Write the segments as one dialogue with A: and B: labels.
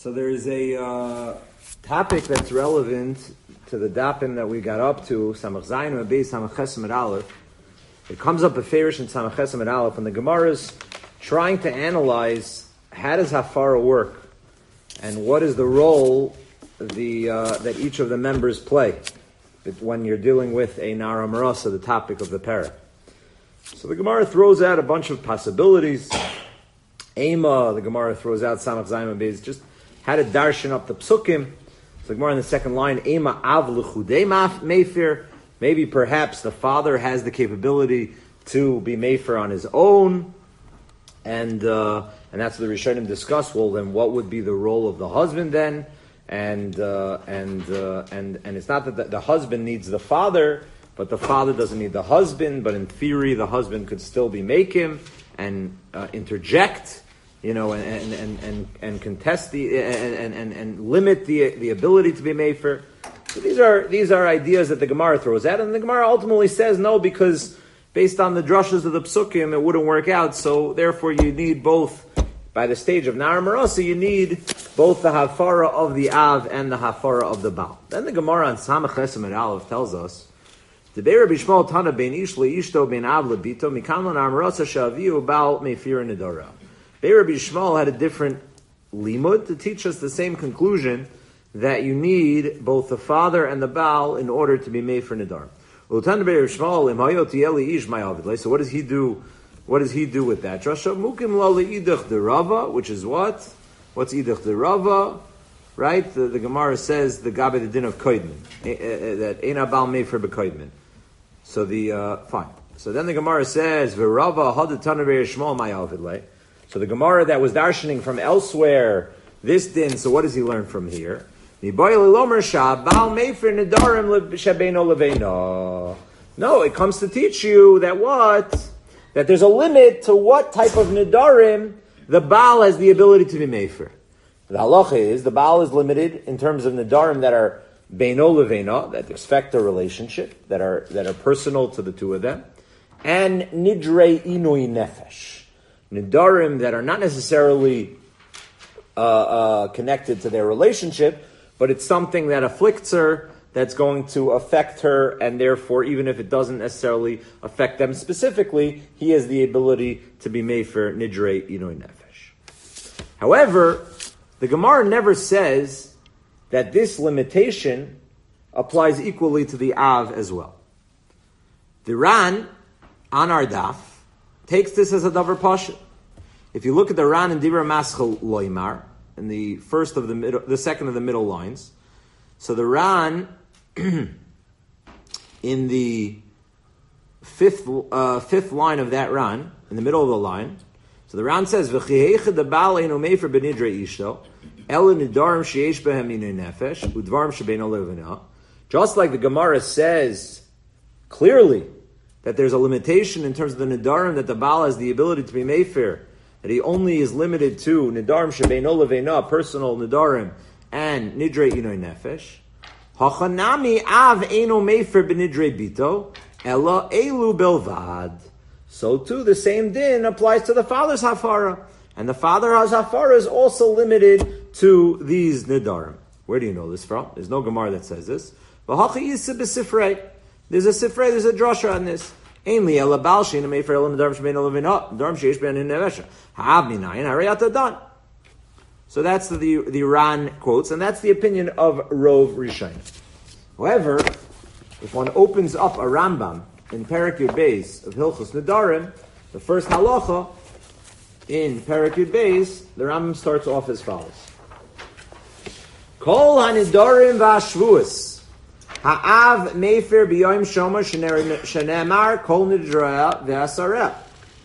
A: So there is a topic that's relevant to the dapim that we got up to, Samach Zayin and Beis Samach Ches Amud Aleph. It comes up a fairish in Samach Ches Amud Aleph, and the Gemara is trying to analyze how does hafara work, and what is the role that each of the members play when you're dealing with a Nara Marasa, the topic of the parah. So the Gemara throws out a bunch of possibilities. Ema, the Gemara throws out Samach Zayin and Beis, just how to darshan up the psukim. So the Gemara in the second line, Ema av l'chudei meifir. Maybe perhaps the father has the capability to be meifir on his own, and that's what the Rishonim discuss. Well, then what would be the role of the husband then? And it's not that the husband needs the father, but the father doesn't need the husband. But in theory, the husband could still be makim and interject, and contest and limit the ability to be meifir. So these are ideas that the Gemara throws out, and the Gemara ultimately says no, because based on the drushes of the psukim, it wouldn't work out. So therefore, you need both. By the stage of Nara Marasa, you need both the hafara of the av and the hafara of the baal. Then the Gemara on Samach Ches Amud Aleph tells us, the Bei Rabbi Shmuel Tana ben ish leishto ben av lebito mikan Nara Marasa shaviu baal meifir nedara. Bei Rabbi Shmuel had a different limud to teach us the same conclusion, that you need both the father and the baal in order to be meifir nedara. So what does he do? What does he do with that? Which is what? What's idach derava? Right? The Gemara says the gabe the din of koidmin, that eina bal meifir bekoidmin. So fine. So then the Gemara says v'rava hadatana be'yishmal ma'yavidle. So the Gemara that was darshaning from elsewhere this din. So what does he learn from here? No, it comes to teach you that what? That there's a limit to what type of nidarim the Baal has the ability to be meifir. The halacha is, the Baal is limited in terms of nidarim that are beino leveina, that expect a relationship, that are personal to the two of them, and nidrei inui nefesh, nidarim that are not necessarily connected to their relationship, but it's something that afflicts her, that's going to affect her, and therefore, even if it doesn't necessarily affect them specifically, he has the ability to be meifir nidrei inui nefesh. However, the Gemara never says that this limitation applies equally to the av as well. The Ran, on our daf, takes this as a davar pasha. If you look at the Ran in Dibra Maschel Loimar, in the second of the middle lines, so the Ran in the fifth line of that Ran, in the middle of the line, so the Ran says, "V'chiheicha the Baal einu meifir b'nidrei ishto, ela nidarim sheyesh behem inui nefesh, udvarim shebeino levena." Just like the Gemara says clearly that there's a limitation in terms of the nidarim that the Baal has the ability to be meifir, that he only is limited to nidarim shebeino levena, personal nidarim, and nidrei inui nefesh. Hachanami av eino meifir b'nidrei bito, ela elu belvad. So too, the same din applies to the father's hafara, and the father's hafara is also limited to these nidarim. Where do you know this from? There's no Gemara that says this. V'hachi yisib b'sifrei. There's a sifrei, there's a drasha on this. Ainli ela bal sheina meifir ela nidarim shebeino levena, nidarim sheyesh be'en nevesha. Ha'av minayin harei atadan. So that's the Ran quotes, and that's the opinion of Rov Rishonim. However, if one opens up a Rambam in Perek Yud Beis of Hilchos Nedarim, the first halacha in Perek Yud Beis, the Rambam starts off as follows: Kol hanidarim v'ashvuos ha'av meifir b'yom shomer shenemar kol nidra v'asareh.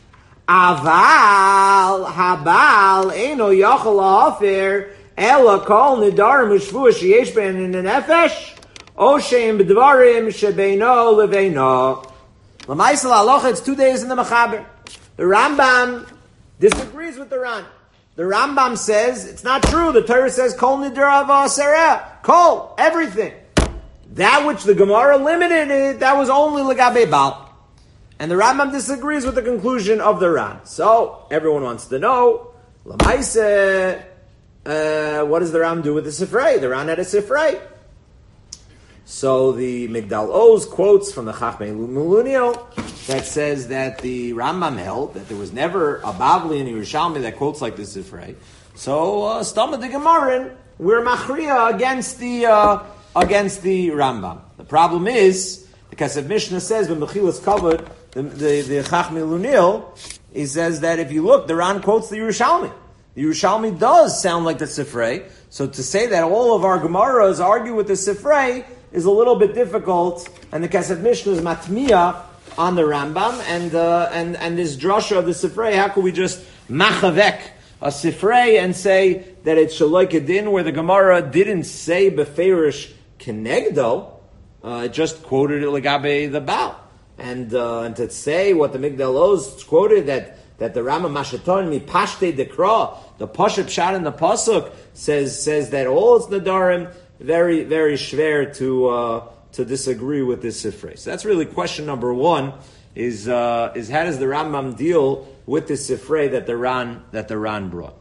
A: Aval habal eino yachol la'afir ela kol nidarim u'shvuos sheyesh be'en nefesh o she'im b'dvarim shebeino leveino. L'maisel halacha, it's 2 days in the Mechaber. The Rambam disagrees with the Ran. The Rambam says it's not true. The Torah says kol nidra v'asareh, kol, everything. That which the Gemara limited it, that was only legabe Baal. And the Rambam disagrees with the conclusion of the Ran. So, everyone wants to know, L'maiseh, what does the Ram do with the Sifrei? The Ran had a Sifrei. So the Migdal Oz quotes from the Chachmei Mulunio that says that the Rambam held that there was never a Bavli in Yerushalmi that quotes like the Sifrei. So Stama de Gemarin, we're machriya against the Rambam. The problem is the Kesef Mishnah says when Mechilas covered the Chachmei Mulunio, he says that if you look, the Ran quotes the Yerushalmi. The Yerushalmi does sound like the Sifrei. So to say that all of our Gemaras argue with the Sifrei is a little bit difficult, and the Kesef Mishnah is matmiya on the Rambam, and this drasha of the Sifrei, how could we just machavek a Sifrei and say that it's Shaloi Kedin, where the Gemara didn't say beferish kenegdo, it just quoted it legabe the Baal. And to say what the Migdal Oz quoted, that the Rambam Mashaton mi pashte dekra, the Pashup shot in the Pasuk, says that all it's Nadarim, very, very schwer to disagree with this Sifrei. So that's really question number one, is how does the Rambam deal with this Sifrei that the Ran brought?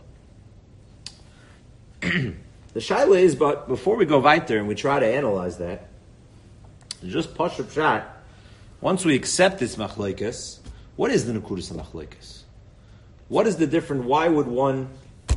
A: The Shaila is, but before we go weiter and we try to analyze that, just Pashup shot, once we accept this machlekes, what is the Nekudas machlekes? What is the different? Why would one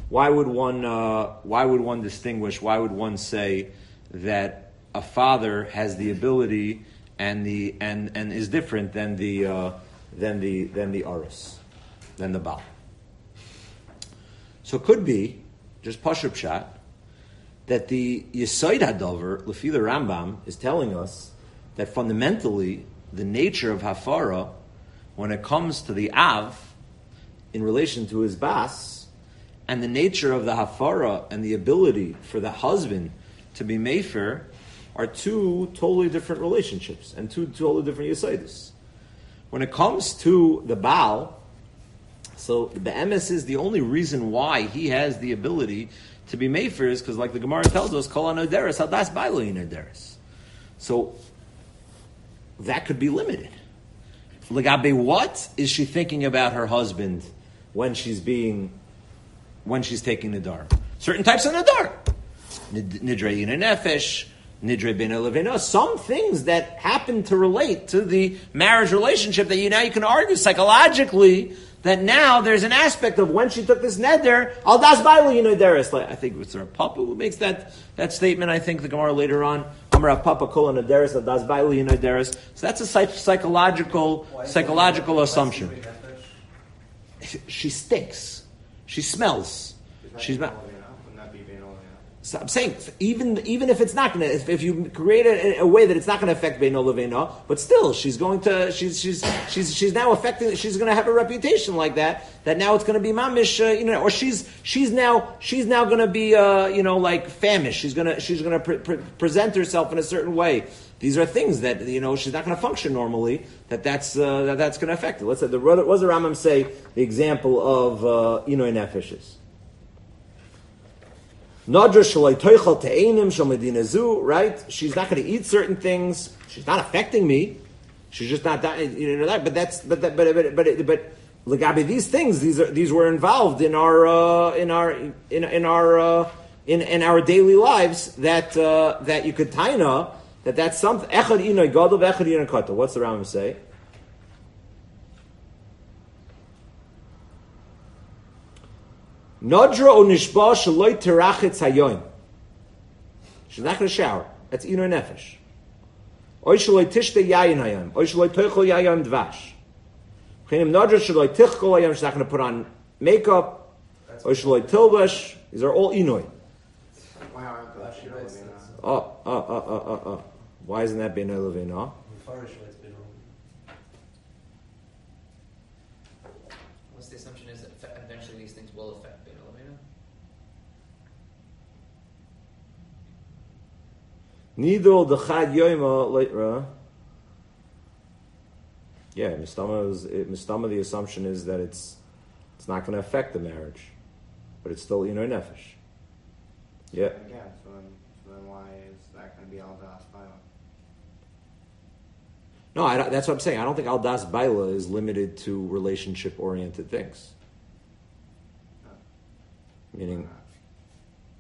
A: distinguish? Why would one say that a father has the ability and is different than the aris, than the Baal? So it could be just Pashup shot that the Yesod Hadover Lefi the Rambam is telling us that fundamentally the nature of hafara, when it comes to the av in relation to his bas, and the nature of the hafara and the ability for the husband to be mefer, are two totally different relationships and two totally different yesodis. When it comes to the Baal, so the emes is the only reason why he has the ability to be mefer is because, like the Gemara tells us, kol anoderes hadas bailo inoderes. So that could be limited. Legabe, what is she thinking about her husband when she's taking Nadar? Certain types of Nadar. Nidre Yina Nefesh, Nidre Ben Elevena. Some things that happen to relate to the marriage relationship that now you can argue psychologically that now there's an aspect of when she took this neder, al das bailo yinoderes. I think it's Rav Papa who makes that statement. I think the Gemara later on, Rav Papa kol nederes al das bailo yinoderes. So that's a psychological assumption. She stinks. She smells. She's not. So I'm saying, even if it's not going to, if you create a way that it's not going to affect Beino Levena, but still, she's now affecting, she's going to have a reputation like that now it's going to be mamish, or she's now going to be, like famished. She's going to present herself in a certain way. These are things that, she's not going to function normally, that's going to affect it. Let's say, what does the Rambam say, the example of, Inoy Nefeshes? Nadra shalai toichel te'enim shal medina zu, right? She's not going to eat certain things. She's not affecting me. She's just not that. But legabe these things. These were involved in our daily lives. That you could taina that's something. Echad inoy gadol v'echad inoy kata. What's the Rambam say? Nadra o nishba shaloi terachetz hayoim. She's not going to shower. That's inoy nefesh. Oy shaloi tishte yayin hayom. Oy shaloi toichol yayom dvash. Chenim nadra shaloi tichkol hayom. She's not going to put on makeup. Oy shaloi tilbash. These are all inoy. Why isn't that beinoy levina?
B: Unless the assumption is that eventually these things will affect beinoy levina.
A: Nidol dechad yoima leitra. Yeah, Mistama, the assumption is that it's not going to affect the marriage, but it's still inoy nefesh. Yeah.
C: Again, so then why is that going to be al das baila?
A: No, that's what I'm saying. I don't think al das baila is limited to relationship-oriented things.
C: No.
A: Meaning,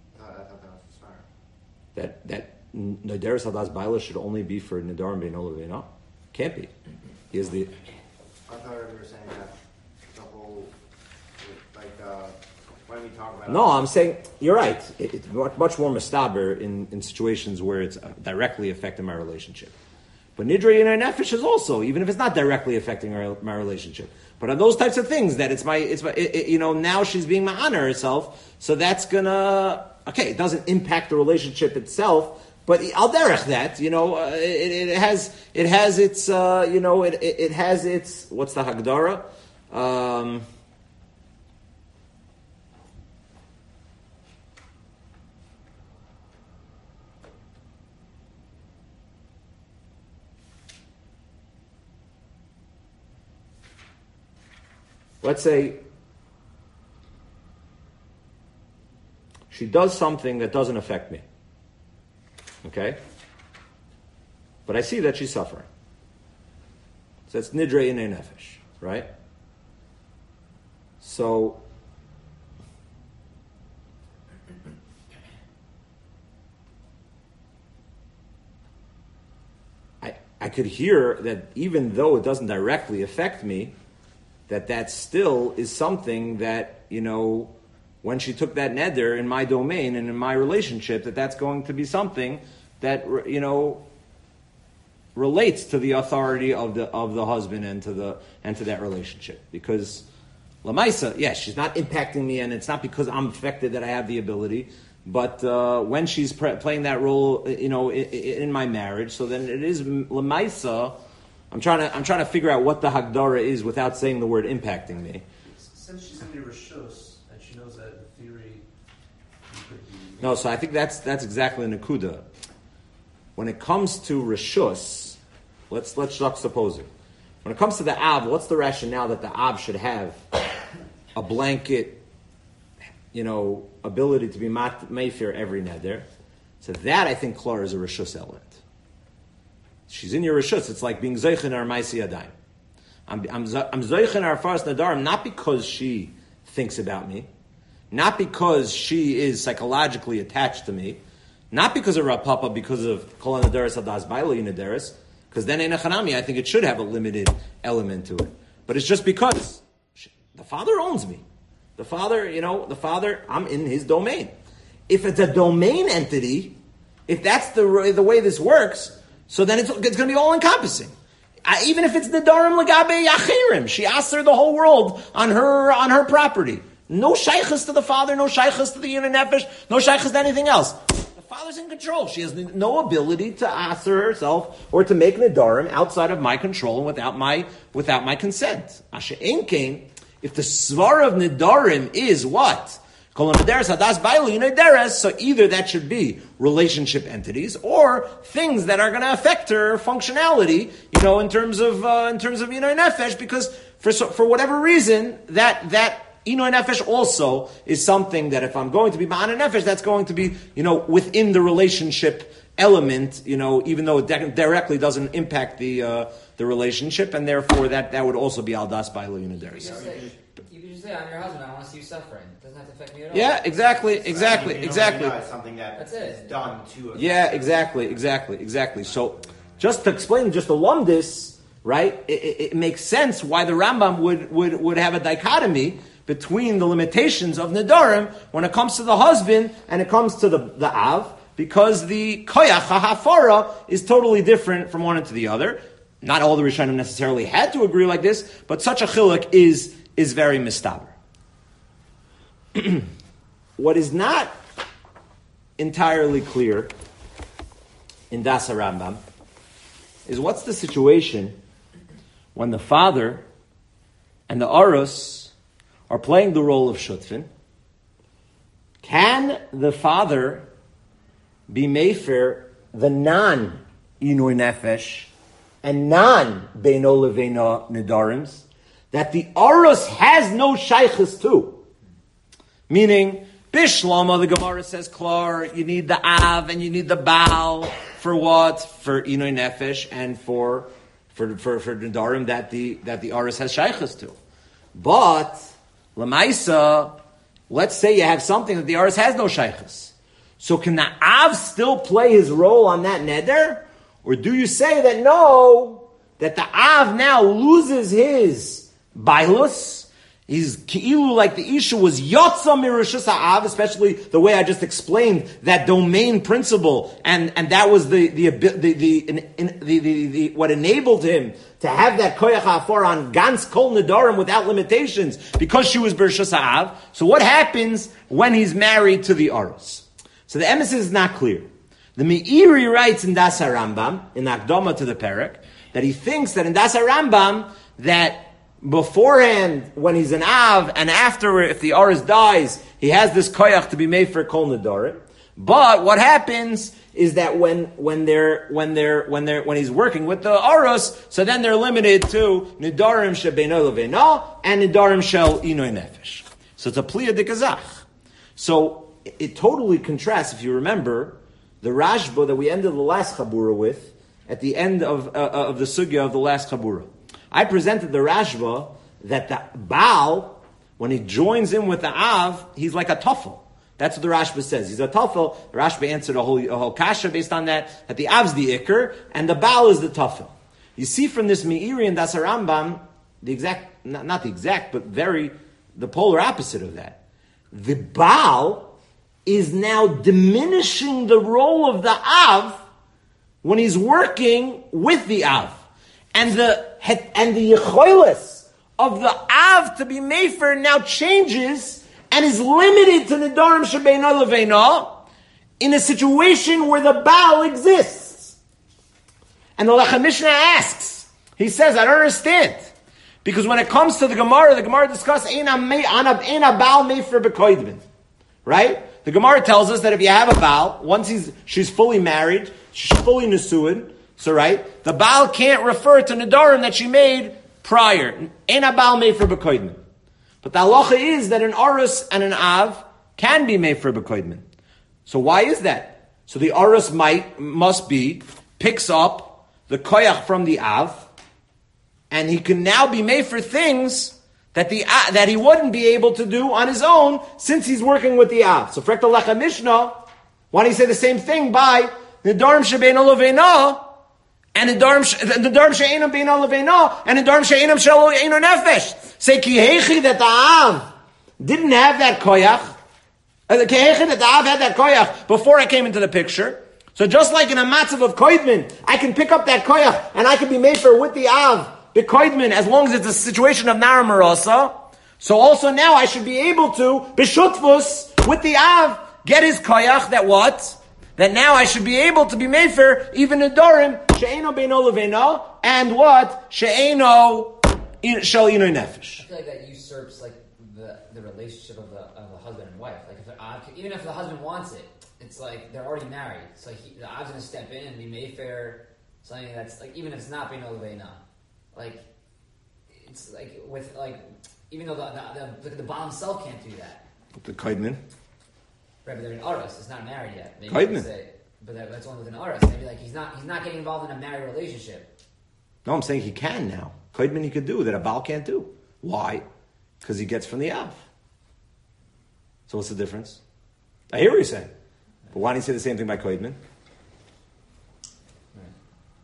A: that Nederes Hadas Baila should only be for Nidarim Beino Leveino? Can't be. He is the.
C: I thought you were saying that the whole, when we talk about.
A: No, I'm saying you're right. It's much more mustaber in situations where it's directly affecting my relationship. But Nidra Yinay Nefesh is also, even if it's not directly affecting my relationship. But on those types of things, that now she's being ma'ana herself, so that's gonna, it doesn't impact the relationship itself, but al derech that, it has its, it has its, what's the Hagdara? Let's say she does something that doesn't affect me. Okay? But I see that she's suffering. So that's nidre in nefesh, right? So I could hear that even though it doesn't directly affect me, that still is something that, when she took that neder in my domain and in my relationship, that's going to be something that, relates to the authority of the husband and to that relationship. Because Lamaisa, yes, she's not impacting me, and it's not because I'm affected that I have the ability, but when she's playing that role, in my marriage, so then it is Lamaisa. I'm trying to figure out what the Hagdara is without saying the word impacting me.
D: Since she's in the Rishus, and she knows that in theory you could be...
A: No, so I think that's exactly Nakuda. When it comes to Rishus, let's juxtapose it. When it comes to the Av, what's the rationale that the Av should have a blanket, ability to be Mayfair every neder? So that, I think, Klar is a Rishus element. She's in your Rishus. It's like being Zeichen ar Maisi Yadayim. I'm Zeichen ar Faras Nadarim not because she thinks about me, not because she is psychologically attached to me, not because of Rav Papa, because of Kol Nadaris Hadas Baila Nadaris, because then in a Chanami, I think it should have a limited element to it. But it's just because the father owns me. The father, I'm in his domain. If it's a domain entity, if that's the way this works, so then it's going to be all-encompassing. Even if it's the Darim Lagabe Yachirim, she asked her the whole world on her property. No shaykhs to the father, no shaykhs to the Yinay Nefesh, no shaykhs to anything else. The father's in control. She has no ability to ask herself or to make Nedarim outside of my control and without my consent. Asher Ein Kain, if the svar of Nedarim is what? So either that should be relationship entities or things that are going to affect her functionality, in terms of Yinay Nefesh, because for whatever reason that Yinay Nefesh also is something that if I'm going to be Ma'ana Nefesh, that's going to be within the relationship element, even though it directly doesn't impact the relationship, and therefore that would also be Aldas by Yinaderis.
B: You could just say, I'm your husband, I want to see you suffering. It doesn't have to affect me at all.
A: Yeah, exactly.
C: It's something
B: That's
C: is
B: it.
C: done to.
A: Yeah, exactly. So, just to explain, just to lump this, right? It makes sense why the Rambam would have a dichotomy between the limitations of Nedarim when it comes to the husband and it comes to the Av, because the Koyach HaHafara is totally different from one to the other. Not all the Rishonim necessarily had to agree like this, but such a chiluk is very mistaber. What is not entirely clear in Dasa Rambam is what's the situation when the father and the Arus are playing the role of Shutfin. Can the father be Mefer, the non-Inui Nefesh, and non-Beino Leveino Nedarims, that the Arus has no Shaykhs to? Meaning, Bishlama, the Gemara says, Klar, you need the Av and you need the Baal for what? For Inui Nefesh and for Nedarim that the Arus has Shaykhs to. But Lamaisa, let's say you have something that the Arus has no Shaykhs. So can the Av still play his role on that neder? Or do you say that no, that the Av now loses his bailus? He's ki'ilu like the Isha was yotza mirishus ha'av, especially the way I just explained that domain principle, and that was the what enabled him to have that koyach ha'afar on gans kol nedarim without limitations because she was berishus ha'av. So what happens when he's married to the Aros? So the emes is not clear. The Meiri writes in Das HaRambam, in the Akdama to the Perek, that he thinks that in Das HaRambam that beforehand, when he's an Av, and after, if the Aris dies, he has this koyach to be made for kol nedarim. But what happens is that when he's working with the Aros, so then they're limited to nedarim shebeino leveino and nedarim shel inoi nefesh. So it's a pliya dikazach. So it totally contrasts, if you remember, the Rashba that we ended the last Chabura with, at the end of the sugya of the last Chabura. I presented the Rashba that the Baal, when he joins in with the Av, he's like a Tafel. That's what the Rashba says. He's a Tafel. The Rashba answered a whole kasha based on that the Av's the Iker, and the Baal is the Tafel. You see from this Meiri and Das HaRambam, the exact, not the exact, but the polar opposite of that. The Baal is now diminishing the role of the Av when he's working with the Av. And the Yechoilis of the Av to be Mefer now changes and is limited to Nedarim Shebeino Leveino in a situation where the Baal exists. And the Lechem Mishnah asks, he says, I don't understand. Because when it comes to the Gemara discusses Eina Baal Mefer B'Koidmin. Right? The Gemara tells us that if you have a Baal, once she's fully married, she's fully Nesuin, so right, the Baal can't refer to Nedarim that she made prior. Eina Baal Mefer B'Koidmin. But the halacha is that an Aros and an Av can be Mefer B'Koidmin. So why is that? So the Aros picks up the Koyach from the Av, and he can now be made for things that he wouldn't be able to do on his own since he's working with the Av. So Frekta Lecha Mishnah, why don't you say the same thing by Nedarim Shebeino Leveino and Nedarim She'eino Beino Leveino and Nedarim She'eino Shelo Eino Nefesh? Say Ki Heichi that the Av didn't have that koyach. Ki Heichi that the Av had that koyach before I came into the picture. So just like in a matzav of koidmin, I can pick up that koyach and I can be made for with the Av. The koidmin, as long as it's a situation of Nara Marasa. So also now I should be able to, b'shutfus, with the Av, get his koyach, that what? That now I should be able to be made for even Nedarim, she'eino beino leveino, and what? She'eino shel inoi nefesh.
B: I feel like that usurps like the relationship of the husband and wife. Like even if the husband wants it, it's like they're already married. So the Av's going to step in and be made for something that's like, even if it's not beino leveino. Like, it's like with like, even though the Baal himself can't do that.
A: The koidmin.
B: Right, but they're in Aros. It's not married yet. Maybe
A: koidmin.
B: But that's only within Aros. Maybe like he's not getting involved in a married relationship.
A: No, I'm saying he can now. Koidmin he could do that a Baal can't do. Why? Because he gets from the Av. So what's the difference? I hear what you're saying. But why don't you say the same thing by koidmin?
B: Right.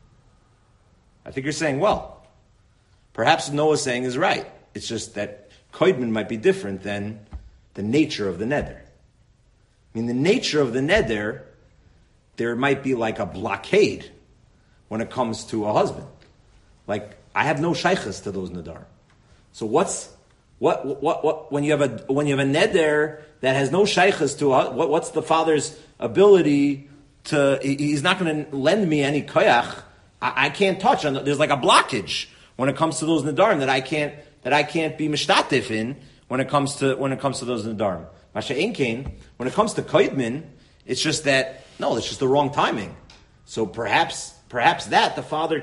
A: I think you're saying, well, perhaps Noah's saying is right. It's just that koidmin might be different than the nature of the neder. I mean, the nature of the neder, there might be like a blockade when it comes to a husband. Like, I have no shaykhs to those nedar. So what when you have a neder that has no shaykhs to what's the father's ability to? He's not going to lend me any koyach. I can't touch. There's like a blockage when it comes to those nedarim that I can't be mishtatif in when it comes to those nedarim. Masha Einkein, when it comes to koidmin, it's just that it's just the wrong timing. So perhaps that the father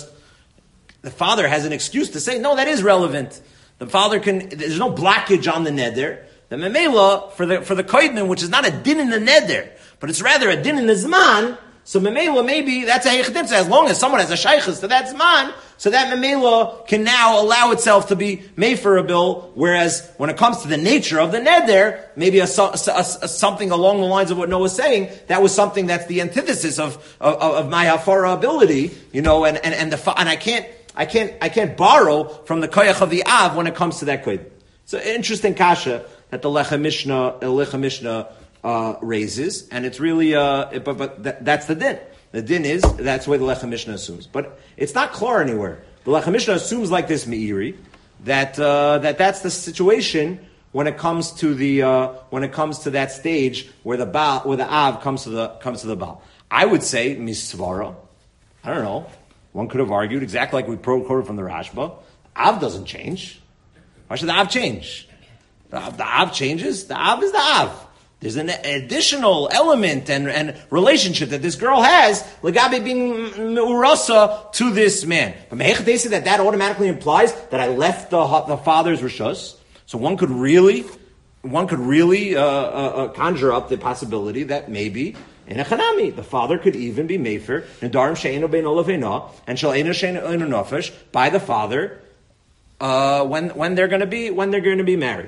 A: has an excuse to say no, that is relevant. The father there's no blockage on the neder. The memela for the koidmin, which is not a din in the neder, but it's rather a din in the zman.
E: So Memela, maybe that's a Heichatim. So as long as someone has a Shaykhus to that Zman, so that Memela can now allow itself to be made for a bill, whereas when it comes to the nature of the Neder, maybe something along the lines of what Noah's saying, that was something that's the antithesis of my Hafara ability, and I can't borrow from the Koyach of the Av when it comes to that Koyach. So interesting kasha that the Lechem Mishnah raises, and it's really, that's the din. The din is, that's the way the Lechem Mishnah assumes. But it's not clear anywhere. The Lechem Mishnah assumes like this Meiri, that's the situation when it comes to that stage where the Av comes to the Baal. I would say, Misvara, I don't know, one could have argued exactly like we quoted from the Rashba, Av doesn't change. Why should the Av change? The Av changes, the Av is the Av. There's an additional element and relationship that this girl has, Lagabe being Urasa to this man. But they say that automatically implies that I left the father's Rishus. So one could really conjure up the possibility that maybe in a Chanami, the father could even be Mefer, Nedarim She'enu Bein Olavena, and Shal'enu She'enu Nofesh, by the father, when they're going to be married.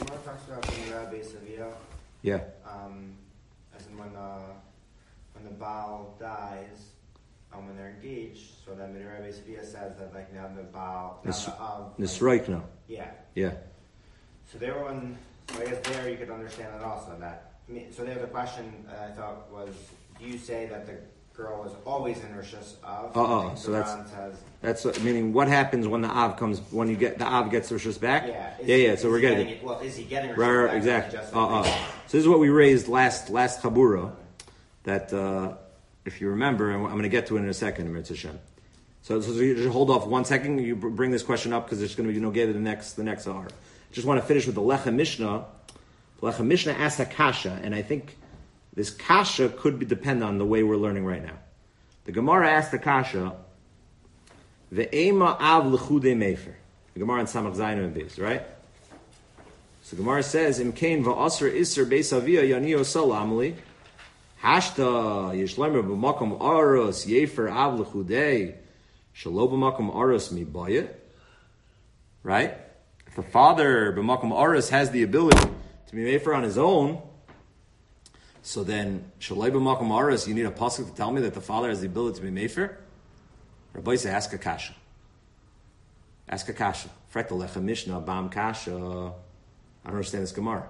E: Yeah.
C: As in when the Baal dies, when they're engaged, so then the Rabbi Sevilla says that like now the Baal,
E: Nisroikna.
C: Yeah.
E: Yeah.
C: So I guess there you could understand it also so there's a question I thought was, do you say that the girl was always in Rishus Av?
E: So that's meaning what happens when the Av comes, when the Av gets Rishus back? Yeah. So we're getting it.
C: Well, is he getting Rishus
E: right,
C: back?
E: Exactly. So this is what we raised last Chabura, that if you remember, and I'm going to get to it in a second, Amir Hashem. So you just hold off 1 second. You bring this question up because there's going to be get the next hour. Just want to finish with the Lechem Mishnah. The Lechem Mishnah asked a kasha, and I think this kasha could depend on the way we're learning right now. The Gemara asked the kasha, Ve'ema av l'chude mefer. The Gemara in Samach Zayin and Beis, right? So the Gemara says, Imkein va'asr iser beis avia yanio salamli, hashta yishlemer b'makom aros yefer av l'chude, shalo b'makom aros mibayit. Right? If the father b'makom aros has the ability to be mefer on his own, so then, Shalai b'makom aros, you need a pasuk to tell me that the father has the ability to be mefer? Rabbi say, ask a kasha. Ask a kasha. Fret the Lechem Mishnah, bam kasha. I don't understand this Gemara.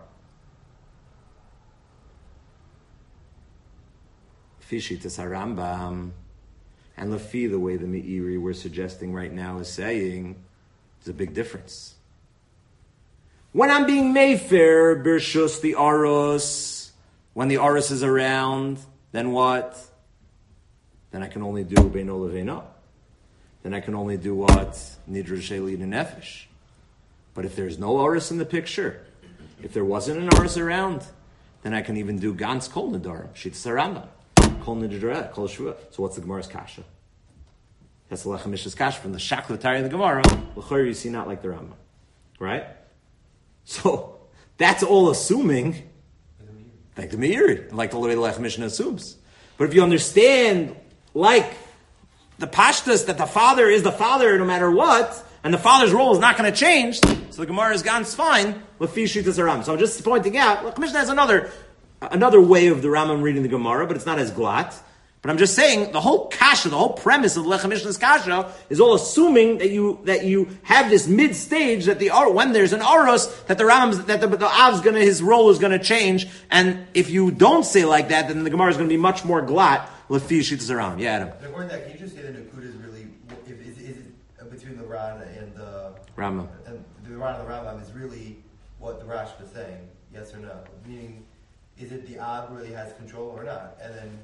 E: Fishi tes Harambam, and Lefi, the way the Meiri we're suggesting right now is saying, there's a big difference. When I'm being mefer, Bershus the aros, when the Aris is around, then what? Then I can only do Beino Levena. Then I can only do what? Nidra Sheli Nefesh. But if there's no Aris in the picture, if there wasn't an Aris around, then I can even do Gans Kol Nidarim, Shit Saramba, Kol Nidra, Kol Shua. So what's the Gemara's kasha? That's the Lechem Mishnah's kasha from the Shaklatari of the Gemara. L'chor you see not like the Rambam. Right? So that's all assuming like the Meiri, like the way the Lechem Mishnah assumes. But if you understand, like the pashtas, that the father is the father no matter what, and the father's role is not going to change, so the Gemara is gone fine. Lefi Shitas Aram. So I'm just pointing out, Lechem Mishnah has another way of the Rambam reading the Gemara, but it's not as glatt. But I'm just saying the whole kasha, the whole premise of the Lechem Mishnah's kasha is all assuming that you have this mid stage that when there's an aros that the Av's his role is gonna change, and if you don't say like that, then the Gemara is going to be much more glatt. Lefi Shitas Aram. Yeah, Adam.
F: According to that, can you just say that Nakuda is really is it between the Ran and the
E: Rambam?
F: And the Ran and the Rambam is really what the Rashba is saying, yes or no? Meaning, is it the Av really has control or not? And then.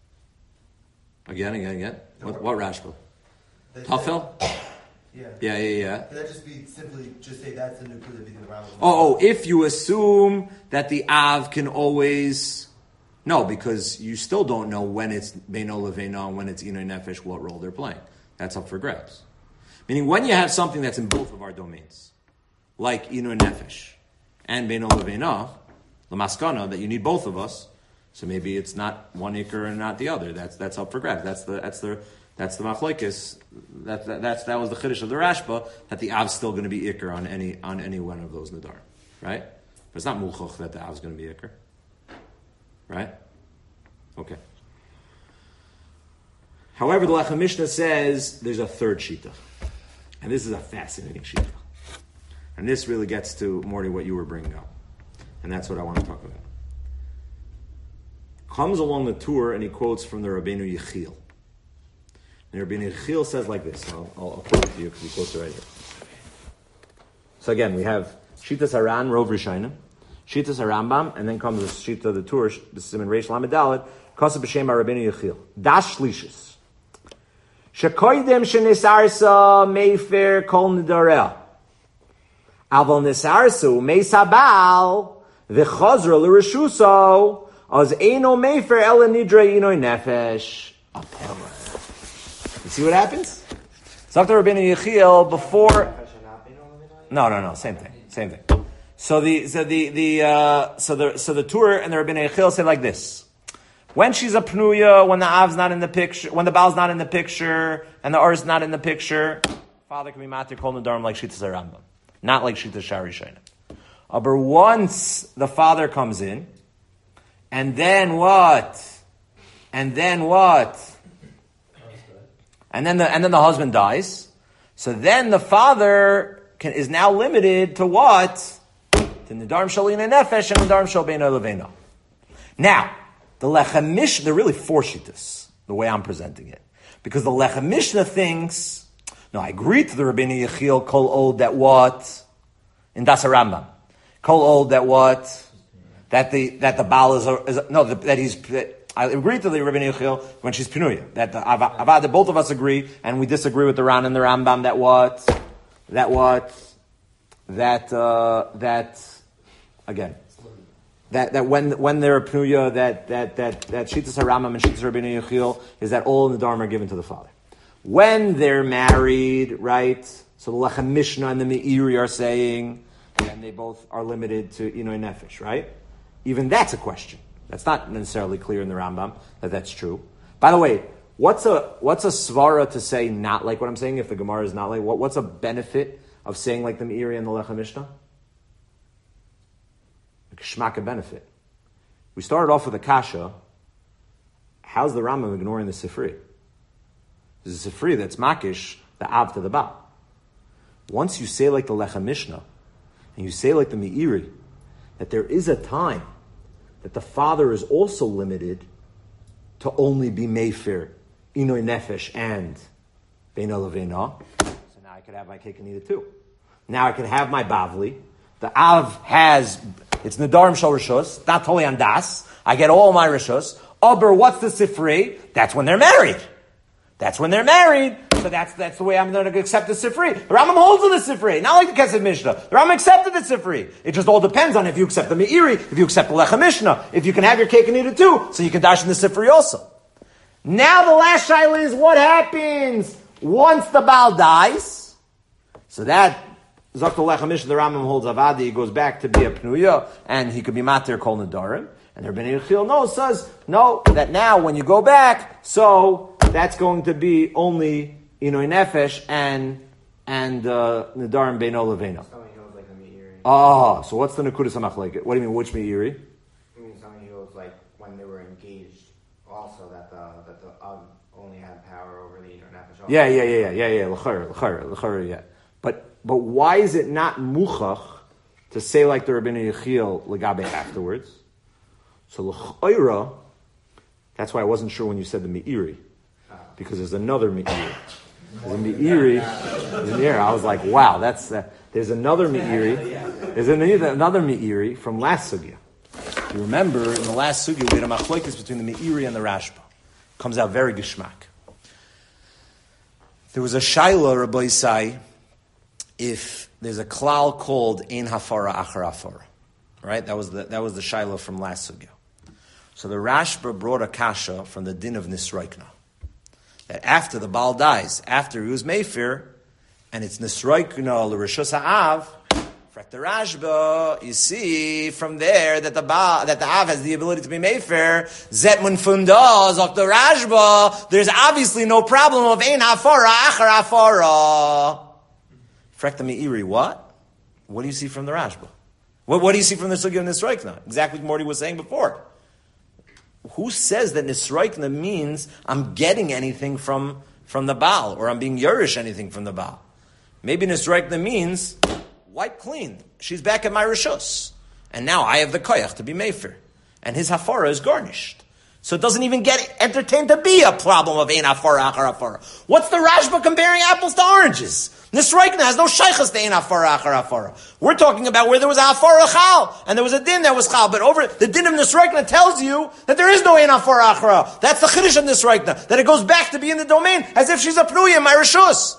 E: Again. What Rashba? Tafel?
F: Yeah. Could that just be simply just say that's the Nakuda between the Rambam?
E: Oh, if you assume that the Av can always... No, because you still don't know when it's Beino Levena and when it's Ino Nefesh, what role they're playing. That's up for grabs. Meaning when you have something that's in both of our domains, like Ino Nefesh and Beino Levena, the Maskana, that you need both of us, So maybe it's not one ikr and not the other. That's up for grabs. That's the machlokes. That was the chiddush of the Rashba, that the av's still going to be ikr on any one of those nadar, right? But it's not muchach that the av's going to be ikr, right? Okay. However, the Lechem Mishnah says there's a third shita, and this is a fascinating shita, and this really gets to Morty what you were bringing up, and that's what I want to talk about. Comes along the tour and he quotes from the Rabbeinu Yechiel. And Rabbeinu Yechiel says like this. I'll quote it to you because he quotes it right here. So again, we have Shitas Haran, Rov Rishonim, Shitas Harambam, and then comes the Shita of the Tur, the Siman Reish Lamed Dalet, Kosev B'Shem Rabbeinu Yechiel. Dash Shlishis. Shekoidem shenisarsa meifer kol nidareh. Aval nisarsu meisabal v'chazra l'reshuso az eino meifer ela nidra inoi nefesh apela. You see what happens? Dr. Rabbeinu Yechiel before. No, same thing. So the Tur and the Rabbeinu Yechiel say like this: when she's a pnuya, when the av's not in the picture, when the baal's not in the picture, and the ar's not in the picture, father can be matir kol nedarim like Shitas Rambam, not like Shitas Shari Shainim. But once the father comes in, and then what? And then the husband dies. So then the father is now limited to what? To nedarim shalina nefesh and nedarim shal beina levena. Now, the Lechem Mishnah, there are really four shittas, the way I'm presenting it. Because the Lechem Mishnah thinks, no, I agree to the Rabbeinu Yechiel, kol old that what? In Das Rambam. Kol old that what? That the Baal I agree to the Rabbeinu Yechiel when she's Pinuya. That the both of us agree, and we disagree with the Ran and the Rambam that what? Again. That when they're a pnuya, that Shitas Haramam and Shitas Rabbeinu Yechiel is that all in the Dharma are given to the father. When they're married, right? So the Lechem Mishnah and the Meiri are saying, and they both are limited to Inoi Nefesh, right? Even that's a question. That's not necessarily clear in the Rambam that that's true. By the way, what's a svara to say not like what I'm saying if the Gemara is not like what's a benefit of saying like the Meiri and the Lechem Mishnah? Shmaka benefit. We started off with a kasha. How's the Rambam ignoring the Sifri? There's a Sifri that's makish, the av to the ba. Once you say like the Lechem Mishnah, and you say like the Meiri, that there is a time that the father is also limited to only be Mefer, Inoi Nefesh, and Beina Levena. So now I could have my cake and eat it too. Now I can have my Bavli. The av has... It's Nedarim Shal Rishus, not totally on Das. I get all my Rishus. Aber, what's the Sifri? That's when they're married. So that's the way I'm going to accept the Sifri. The Rambam holds on the Sifri, not like the Kesef Mishnah. The Rambam accepted the Sifri. It just all depends on if you accept the Meiri, if you accept the Lechem Mishnah, if you can have your cake and eat it too, so you can dash in the Sifri also. Now the last shaila is what happens once the Baal dies. So that Zakta Lechem Mishnah, the Rambam holds Avadi, he goes back to be a Pnuya, and he could be Matir Kol Nedarim. And the Rabbeinu Yechiel says, that now when you go back, so that's going to be only Inoi Nefesh and Nedarim Beino Levena. Oh, so what's the Nekudas HaMachlekes? What do you mean, which Meiri?
C: I mean, some of you like when they were engaged, also that the only had power over the Inoi Nefesh.
E: Yeah. L'chara, yeah. But why is it not muchach to say like the Rabbeinu Yechiel legabe afterwards? So l'chayra, that's why I wasn't sure when you said the Meiri, because there's another Meiri. There's a Meiri. I was like, wow, there's another Meiri. There's another Meiri from last sugya. You remember in the last sugya we had a machlokes between the Meiri and the Rashba. Comes out very geshmak. There was a shaila, Rabbi Yisai, if there's a klal called ein hafara achar hafara, right? That was the shaila from last sugya. So the Rashba brought a kasha from the din of Nisroikna, that after the Baal dies, after he was Mefer, and it's Nisroikna l'Rishus Ha'av, The Rashba, you see from there that the Av has the ability to be Mefer. Zetmun Fundas of the Rashba, there's obviously no problem of Ein Hafara Achar Hafara. Frekta Meiri, what? What do you see from the Rashba? What do you see from the Sugya of Nisroikna? Exactly what Morty was saying before. Who says that Nisroikna means I'm getting anything from the Baal, or I'm being Yerush anything from the Baal? Maybe Nisroikna means wipe clean. She's back at my Rishus. And now I have the koyach to be mefer. And his hafara is garnished. So it doesn't even get entertained to be a problem of ein hafara achar hafara. What's the Rashba comparing apples to oranges? Nisroikna has no shaychus to ein hafara achar hafara. We're talking about where there was a hafara chal, and there was a din that was chal. But over the din of Nisroikna tells you that there is no ein hafara achara. That's the chiddush of Nisroikna. That it goes back to be in the domain as if she's a pnuya in my Rishus.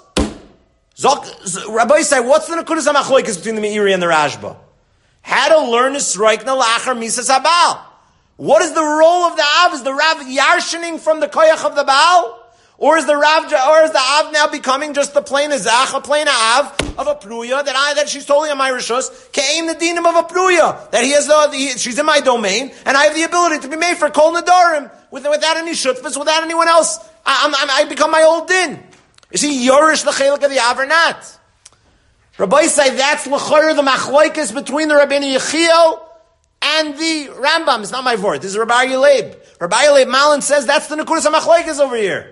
E: Rabbi say, what's the nekudas hamachloikis between the Meiri and the Rashba? How to learn Nisroikna lachar misas habal. What is the role of the Av? Is the Rav yarshening from the koyach of the Baal? Or is the Av now becoming just the plain Azach, a plain Av of a Pruya, that she's totally on my Rishus, Ke'im the dinim of a Pruya, that she's in my domain, and I have the ability to be made for Kol Nadarim, without any shutfas, without anyone else. I become my old din. Is he Yorish the Chelik of the Av or not? Rabbi say that's l'chayr the machloikis between the Rabbeinu Yechiel and the Rambam. It's not my word. This is Rabbi Yaleib. Rabbi Yaleib Malin says that's the nekudas hamachloikis over here.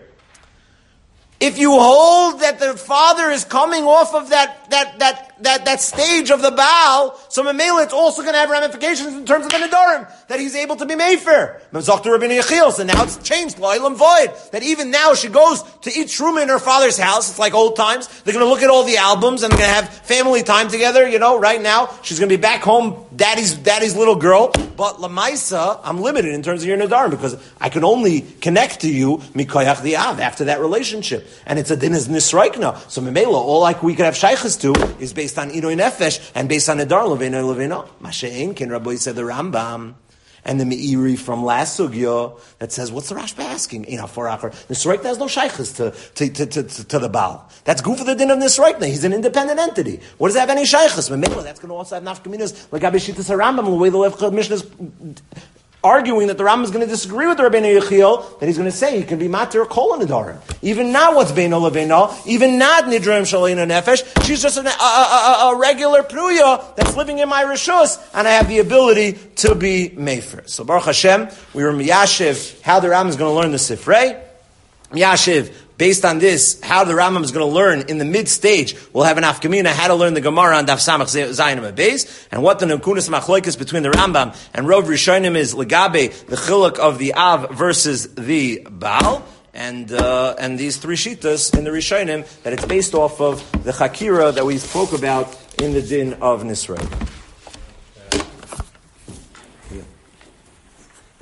E: If you hold that the father is coming off of that stage of the Baal, so Mamela, it's also going to have ramifications in terms of the Nedarim, that he's able to be Mefer. Zok to Rabbeinu Yechiel, so now it's changed, Lo'ilam Void, that even now she goes to eat Shruma in her father's house, it's like old times, they're going to look at all the albums, and they're going to have family time together, right now, she's going to be back home, daddy's little girl, but Lamaisa, I'm limited in terms of your Nedarim, because I can only connect to you, Mikoyach the Av, after that relationship. And it's a din as Nisroikna. So Memela, all we could have shaykhs to is based on Inoi Nefesh and based on Nedar Leveno Leveno. Mashe'en Ken Rabbi said the Rambam and the Meiri from last sugya that says, what's the Rashba asking? Nisroikna has no shaykhs to the Baal. That's good for the din of Nisroikna. He's an independent entity. What does that have any shaykhs? Memela, that's going to also have nafkaminas like Abishitas Rambam, the way the Lev Mishnah is arguing that the Rambam is going to disagree with the Rabbeinu Yechiel, that he's going to say he can be matir kol nedarim. Even not what's beino leveino, even not nidrim shalina nefesh. She's just a regular pruya that's living in my rishus, and I have the ability to be mefer. So Baruch Hashem, we were miyashiv how the Rambam is going to learn the Sifrei. Miyashiv, based on this, how the Rambam is going to learn in the mid-stage, we'll have an afkamina, how to learn the Gemara on Daf Samach Zayin Beis, and what the Nekunas Machloikis between the Rambam and Rov Rishonim is Legabe, the Chiluk of the Av versus the Baal, and these three shitas in the Rishonim, that it's based off of the Chakira that we spoke about in the din of Nisrei.